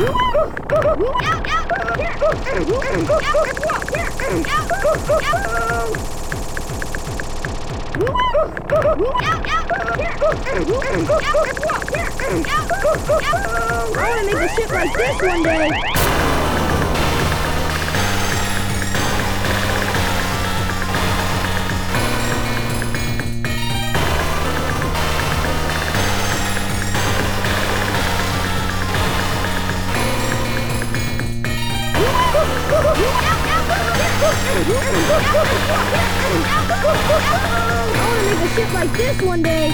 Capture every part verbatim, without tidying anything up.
wanna make a ship like this one day. I wanna make a ship like this one day.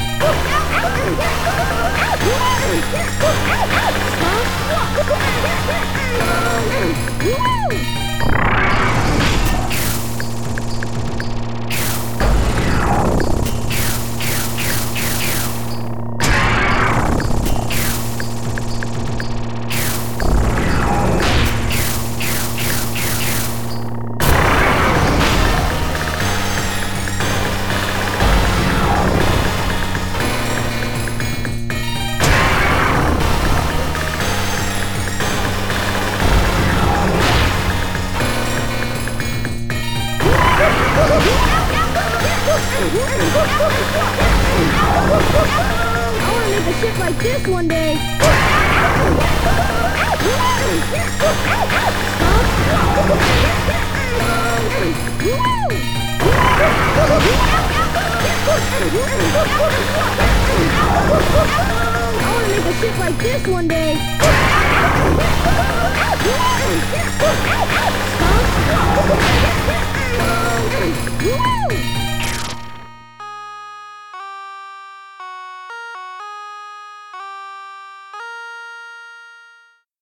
I wanna make a ship like this one day. I wanna make a ship like this one day. Huh?